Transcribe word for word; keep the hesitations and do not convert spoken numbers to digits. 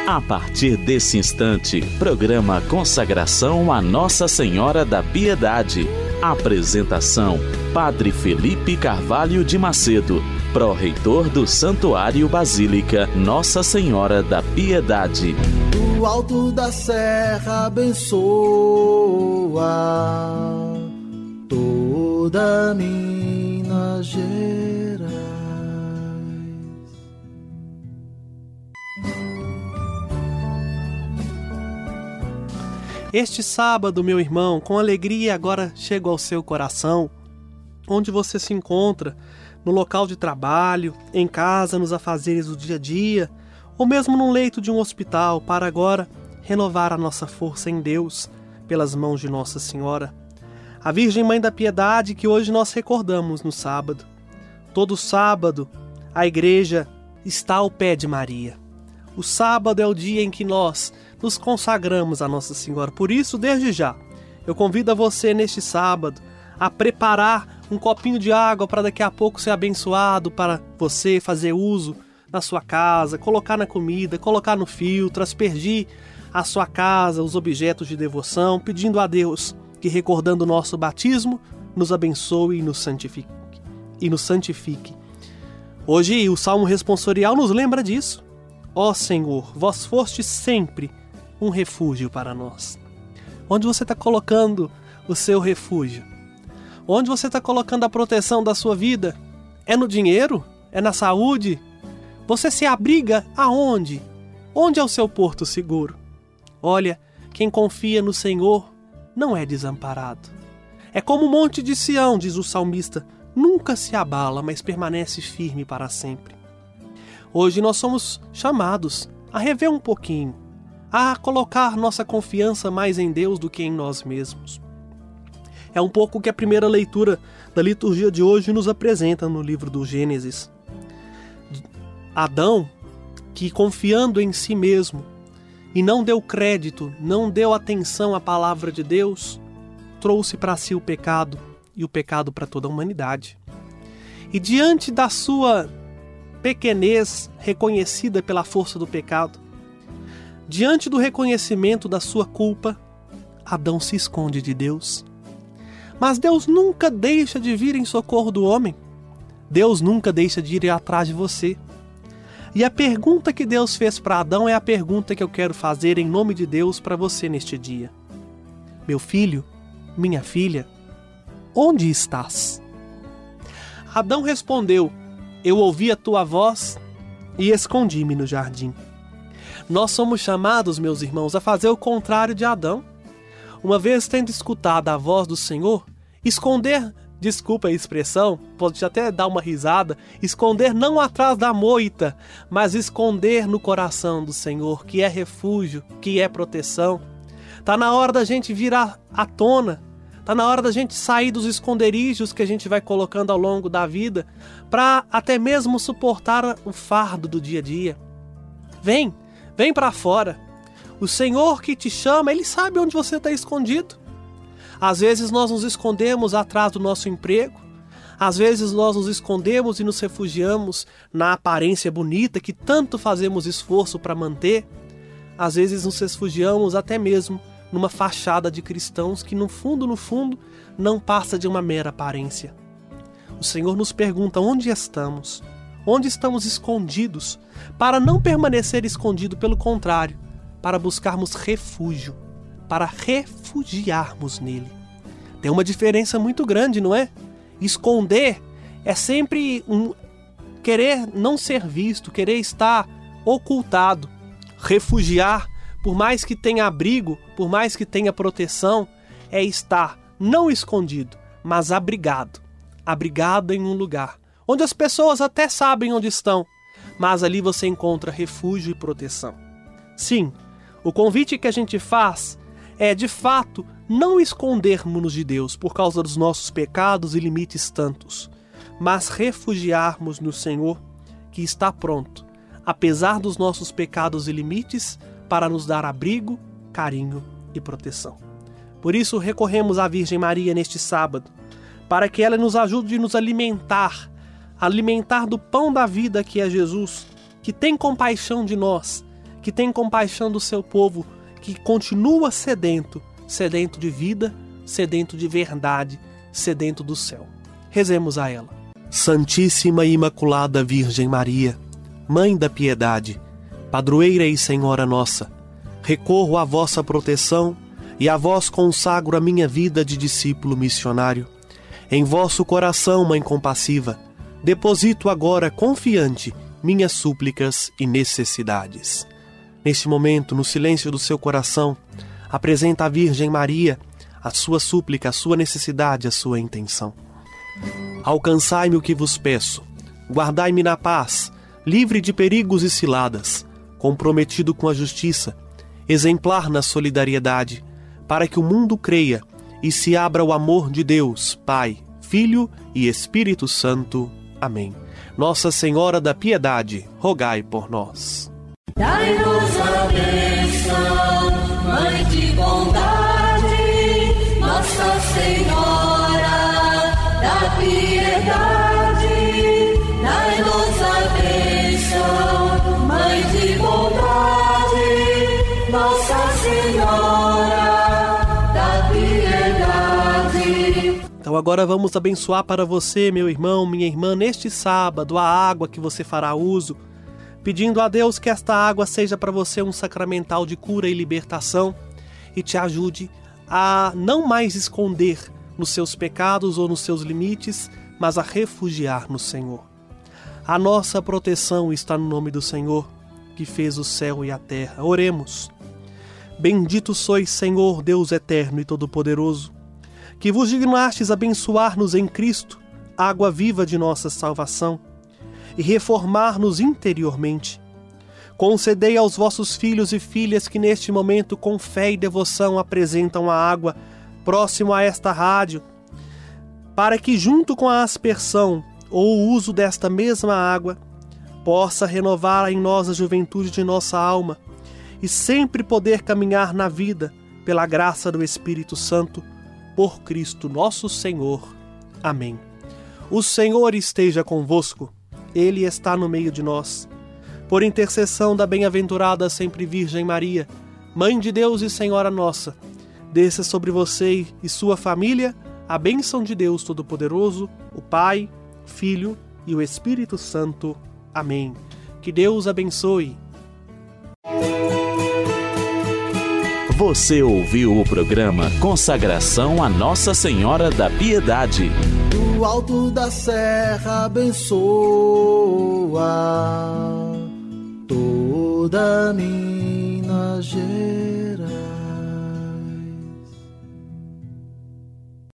A partir desse instante, programa Consagração a Nossa Senhora da Piedade. Apresentação: Padre Felipe Carvalho de Macedo, pró-reitor do Santuário Basílica Nossa Senhora da Piedade. Do alto da serra abençoa toda Minas Gerais. Este sábado, meu irmão, com alegria agora chego ao seu coração, onde você se encontra, no local de trabalho, em casa, nos afazeres do dia a dia, ou mesmo no leito de um hospital, para agora renovar a nossa força em Deus, pelas mãos de Nossa Senhora, a Virgem Mãe da Piedade, que hoje nós recordamos no sábado. Todo sábado, a igreja está ao pé de Maria. O sábado é o dia em que nós nos consagramos a Nossa Senhora. Por isso, desde já, eu convido a você neste sábado a preparar um copinho de água para daqui a pouco ser abençoado, para você fazer uso na sua casa, colocar na comida, colocar no filtro, aspergir a sua casa, os objetos de devoção, pedindo a Deus que, recordando o nosso batismo, nos abençoe e nos santifique. E nos santifique. Hoje o Salmo responsorial nos lembra disso. Ó Senhor, vós fostes sempre um refúgio para nós. Onde você está colocando o seu refúgio? Onde você está colocando a proteção da sua vida? É no dinheiro? É na saúde? Você se abriga aonde? Onde é o seu porto seguro? Olha, quem confia no Senhor não é desamparado. É como o monte de Sião, diz o salmista, nunca se abala, mas permanece firme para sempre. Hoje nós somos chamados a rever um pouquinho, a colocar nossa confiança mais em Deus do que em nós mesmos. É um pouco o que a primeira leitura da liturgia de hoje nos apresenta no livro do Gênesis. Adão, que confiando em si mesmo e não deu crédito, não deu atenção à palavra de Deus, trouxe para si o pecado e o pecado para toda a humanidade. E diante da sua pequenez reconhecida pela força do pecado, diante do reconhecimento da sua culpa, Adão se esconde de Deus. Mas Deus nunca deixa de vir em socorro do homem. Deus nunca deixa de ir atrás de você. E a pergunta que Deus fez para Adão é a pergunta que eu quero fazer em nome de Deus para você neste dia. Meu filho, minha filha, onde estás? Adão respondeu: eu ouvi a tua voz e escondi-me no jardim. Nós somos chamados, meus irmãos, a fazer o contrário de Adão. Uma vez tendo escutado a voz do Senhor, esconder, desculpa a expressão, pode até dar uma risada, esconder não atrás da moita, mas esconder no coração do Senhor, que é refúgio, que é proteção. Tá na hora da gente vir à, à tona, tá na hora da gente sair dos esconderijos que a gente vai colocando ao longo da vida, para até mesmo suportar o fardo do dia a dia. Vem, vem para fora. O Senhor que te chama, Ele sabe onde você está escondido. Às vezes nós nos escondemos atrás do nosso emprego. Às vezes nós nos escondemos e nos refugiamos na aparência bonita que tanto fazemos esforço para manter. Às vezes nos refugiamos até mesmo numa fachada de cristãos que no fundo, no fundo, não passa de uma mera aparência. O Senhor nos pergunta onde estamos, onde estamos escondidos, para não permanecer escondido, pelo contrário, para buscarmos refúgio, para refugiarmos nele. Tem uma diferença muito grande, não é? Esconder é sempre um querer não ser visto, querer estar ocultado. Refugiar, por mais que tenha abrigo, por mais que tenha proteção, é estar não escondido, mas abrigado. Abrigado em um lugar onde as pessoas até sabem onde estão, mas ali você encontra refúgio e proteção. Sim, o convite que a gente faz é, de fato, não escondermos-nos de Deus por causa dos nossos pecados e limites tantos, mas refugiarmos no Senhor, que está pronto, apesar dos nossos pecados e limites, para nos dar abrigo, carinho e proteção. Por isso recorremos à Virgem Maria neste sábado, para que ela nos ajude a nos alimentar, alimentar do pão da vida que é Jesus, que tem compaixão de nós, que tem compaixão do seu povo, que continua sedento, sedento de vida, sedento de verdade, sedento do céu. Rezemos a ela. Santíssima e Imaculada Virgem Maria, Mãe da Piedade, Padroeira e Senhora nossa, recorro à vossa proteção e a vós consagro a minha vida de discípulo missionário. Em vosso coração, Mãe compassiva, deposito agora confiante minhas súplicas e necessidades. Neste momento, no silêncio do seu coração, apresenta à Virgem Maria a sua súplica, a sua necessidade, a sua intenção. Alcançai-me o que vos peço, guardai-me na paz, livre de perigos e ciladas, comprometido com a justiça, exemplar na solidariedade, para que o mundo creia e se abra o amor de Deus, Pai, Filho e Espírito Santo. Amém. Nossa Senhora da Piedade, rogai por nós. Dai-nos a bênção, Mãe de bondade, Nossa Senhora da Piedade. Dai-nos a bênção, Mãe de bondade, Nossa Senhora da Piedade. Então agora vamos abençoar para você, meu irmão, minha irmã, neste sábado, a água que você fará uso, pedindo a Deus que esta água seja para você um sacramental de cura e libertação e te ajude a não mais esconder nos seus pecados ou nos seus limites, mas a refugiar no Senhor. A nossa proteção está no nome do Senhor, que fez o céu e a terra. Oremos. Bendito sois, Senhor, Deus eterno e todo-poderoso, que vos dignastes abençoar-nos em Cristo, água viva de nossa salvação, e reformar-nos interiormente. Concedei aos vossos filhos e filhas que neste momento com fé e devoção apresentam a água próximo a esta rádio, para que junto com a aspersão ou o uso desta mesma água, possa renovar em nós a juventude de nossa alma e sempre poder caminhar na vida pela graça do Espírito Santo, por Cristo nosso Senhor. Amém. O Senhor esteja convosco. Ele está no meio de nós. Por intercessão da bem-aventurada sempre Virgem Maria, Mãe de Deus e Senhora nossa, desça sobre você e sua família a bênção de Deus Todo-Poderoso, o Pai, Filho e o Espírito Santo. Amém. Que Deus abençoe. Você ouviu o programa Consagração a Nossa Senhora da Piedade. Do alto da serra abençoa toda Minas Gerais.